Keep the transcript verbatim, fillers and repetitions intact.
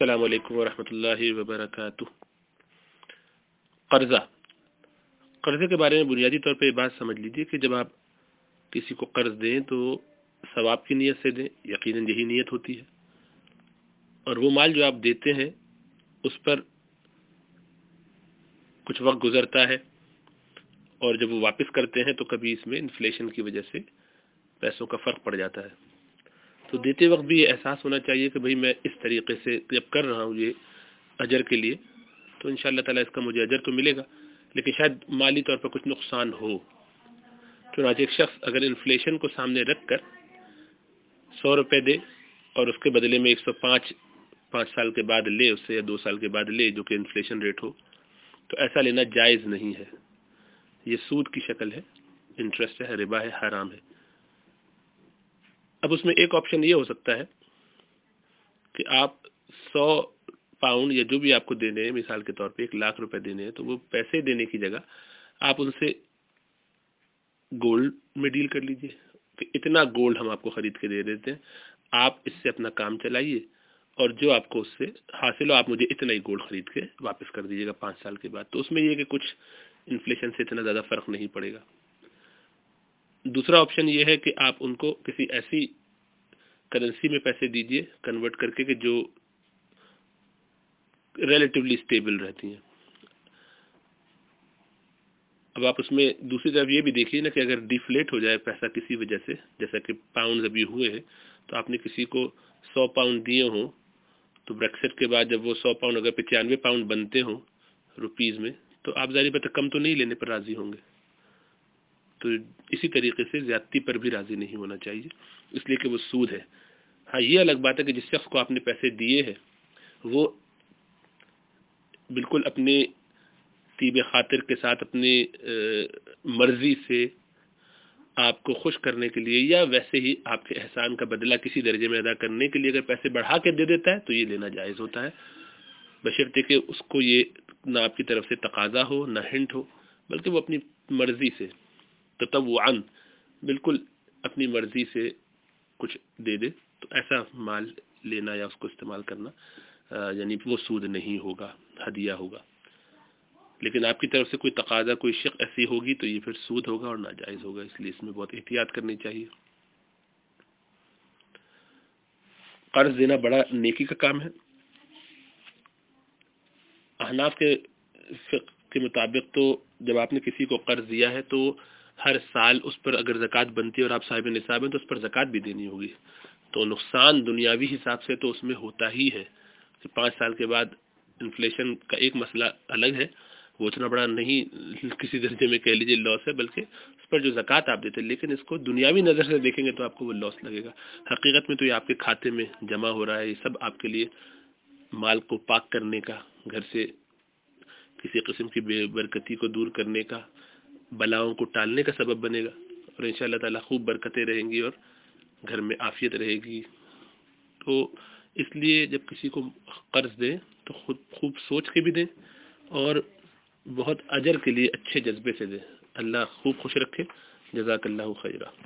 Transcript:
السلام علیکم ورحمۃ اللہ وبرکاتہ۔ قرضہ قرضے کے بارے میں بنیادی طور پہ یہ بات سمجھ لیجیے کہ جب آپ کسی کو قرض دیں تو ثواب کی نیت سے دیں، یقیناً یہی نیت ہوتی ہے، اور وہ مال جو آپ دیتے ہیں اس پر کچھ وقت گزرتا ہے، اور جب وہ واپس کرتے ہیں تو کبھی اس میں انفلیشن کی وجہ سے پیسوں کا فرق پڑ جاتا ہے۔ تو دیتے وقت بھی یہ احساس ہونا چاہیے کہ بھئی میں اس طریقے سے جب کر رہا ہوں یہ اجر کے لیے تو انشاءاللہ تعالیٰ اس کا مجھے اجر تو ملے گا، لیکن شاید مالی طور پر کچھ نقصان ہو۔ چنانچہ ایک شخص اگر انفلیشن کو سامنے رکھ کر سو روپے دے اور اس کے بدلے میں ایک سو پانچ پانچ سال کے بعد لے، اس سے یا دو سال کے بعد لے جو کہ انفلیشن ریٹ ہو، تو ایسا لینا جائز نہیں ہے۔ یہ سود کی شکل ہے، انٹرسٹ ہے، ربا ہے، حرام ہے۔ اب اس میں ایک آپشن یہ ہو سکتا ہے کہ آپ سو پاؤنڈ یا جو بھی آپ کو دینے ہیں، مثال کے طور پہ ایک لاکھ روپے دینے ہیں، تو وہ پیسے دینے کی جگہ آپ ان سے گولڈ میں ڈیل کر لیجئے کہ اتنا گولڈ ہم آپ کو خرید کے دے دیتے ہیں، آپ اس سے اپنا کام چلائیے، اور جو آپ کو اس سے حاصل ہو آپ مجھے اتنا ہی گولڈ خرید کے واپس کر دیجیے گا پانچ سال کے بعد۔ تو اس میں یہ کہ کچھ انفلیشن سے اتنا زیادہ فرق نہیں پڑے گا۔ دوسرا آپشن یہ ہے کہ آپ ان کو کسی ایسی کرنسی میں پیسے دیجئے کنورٹ کر کے کہ جو ریلیٹیولی اسٹیبل رہتی ہیں۔ اب آپ اس میں دوسری طرف یہ بھی دیکھیے نا کہ اگر ڈیفلیٹ ہو جائے پیسہ کسی وجہ سے، جیسا کہ پاؤنڈز ابھی ہوئے ہیں، تو آپ نے کسی کو سو پاؤنڈ دیے ہوں تو بریکسٹ کے بعد جب وہ سو پاؤنڈ اگر پچانوے پاؤنڈ بنتے ہوں روپیز میں، تو آپ ظاہر بات ہے کم تو نہیں لینے پر راضی ہوں گے۔ تو اسی طریقے سے زیادتی پر بھی راضی نہیں ہونا چاہیے، اس لیے کہ وہ سود ہے۔ ہاں یہ الگ بات ہے کہ جس شخص کو آپ نے پیسے دیے ہیں وہ بالکل اپنے طیب خاطر کے ساتھ اپنی مرضی سے آپ کو خوش کرنے کے لیے یا ویسے ہی آپ کے احسان کا بدلہ کسی درجے میں ادا کرنے کے لیے اگر پیسے بڑھا کے دے دیتا ہے تو یہ لینا جائز ہوتا ہے، بشرطے کہ اس کو یہ نہ آپ کی طرف سے تقاضا ہو نہ ہنٹ ہو، بلکہ وہ اپنی مرضی سے تطوعاً بالکل اپنی مرضی سے کچھ دے دے، تو ایسا مال لینا یا اس کو استعمال کرنا یعنی وہ سود نہیں ہوگا، ہدیہ ہوگا۔ لیکن آپ کی طرف سے کوئی تقاضا، کوئی شق ایسی ہوگی تو یہ پھر سود ہوگا اور ناجائز ہوگا، اس لیے اس میں بہت احتیاط کرنی چاہیے۔ قرض دینا بڑا نیکی کا کام ہے۔ احناف کے فقہ کے مطابق تو جب آپ نے کسی کو قرض دیا ہے تو ہر سال اس پر اگر زکوٰۃ بنتی ہے اور آپ صاحب نصاب ہیں تو اس پر زکوٰۃ بھی دینی ہوگی، تو نقصان دنیاوی حساب سے تو اس میں ہوتا ہی ہے کہ پانچ سال کے بعد انفلیشن کا ایک مسئلہ الگ ہے، وہ اتنا بڑا نہیں کسی درجے میں کہہ لیجیے لاس ہے، بلکہ اس پر جو زکوٰۃ آپ دیتے ہیں، لیکن اس کو دنیاوی نظر سے دیکھیں گے تو آپ کو وہ لاس لگے گا۔ حقیقت میں تو یہ آپ کے کھاتے میں جمع ہو رہا ہے، یہ سب آپ کے لیے مال کو پاک کرنے کا، گھر سے کسی قسم کی بے برکتی کو دور کرنے کا، بلاؤں کو ٹالنے کا سبب بنے گا، اور انشاءاللہ تعالیٰ خوب برکتیں رہیں گی اور گھر میں عافیت رہے گی۔ تو اس لیے جب کسی کو قرض دیں تو خود خوب سوچ کے بھی دیں اور بہت اجر کے لیے اچھے جذبے سے دیں۔ اللہ خوب خوش رکھے۔ جزاک اللہ خیرہ۔